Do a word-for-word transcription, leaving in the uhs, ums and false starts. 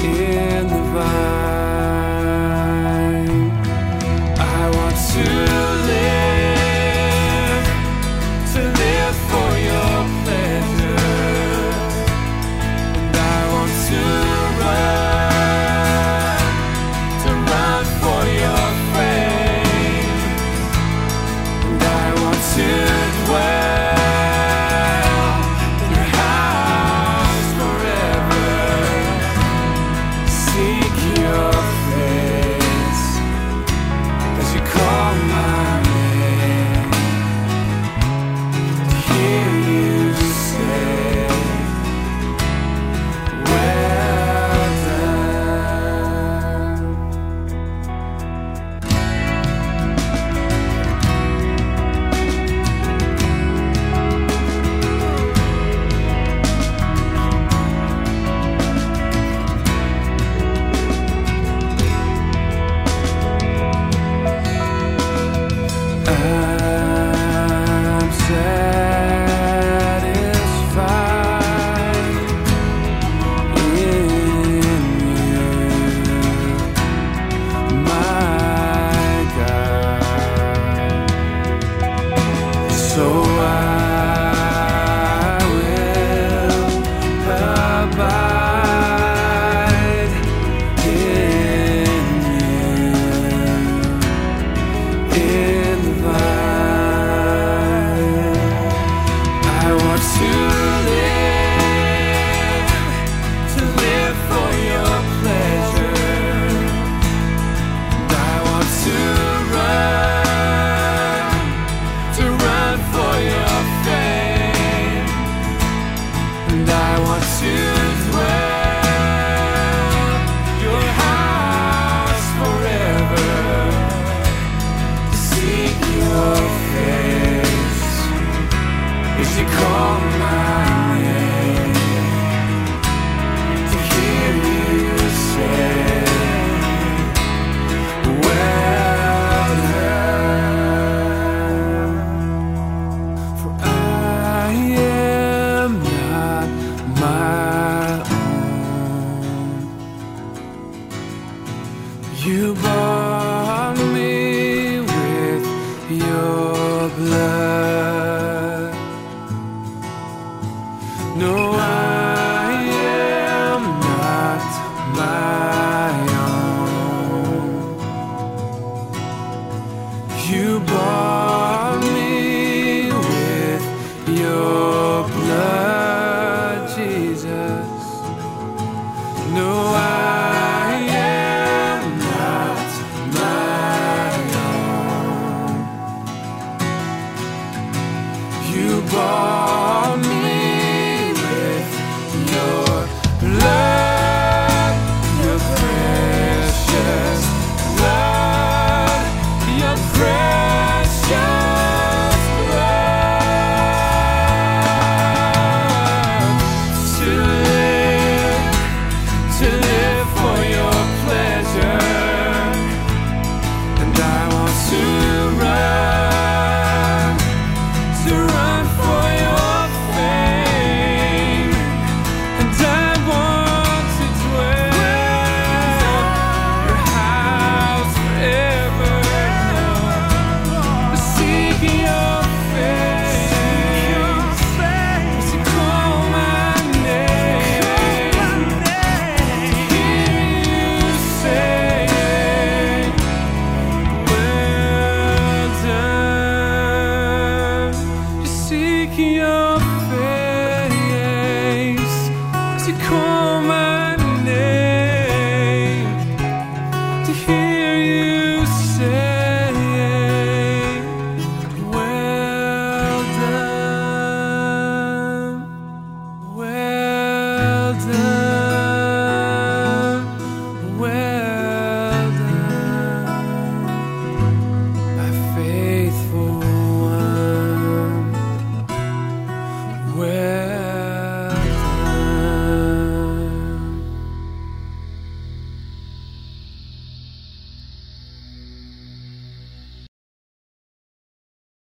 in the vine. I want to live, to live for your pleasure, and I want to run, to run for your fame, and I want to dwell in your house forever, seek your face as you call my name, to hear you say, well done. I'm satisfied in you, my God. So I will abide in you, in the vine. I want to live, to live for your pleasure, and I want to run, to run for your fame, and I want to dwell your house forever, to seek your face as you call my name, to hear you say, well done. For I am not my own. You bought me with your blood. No, I am not my own. You bought me with your blood, Jesus. No, I am not my own. You bought me with your blood, your precious blood, your precious blood. To live, to live for your pleasure, and I want to run, to run for your fame, and I want to dwell your house forever, to seek your face, to call my name, to hear you say, well done. To seek your face, to call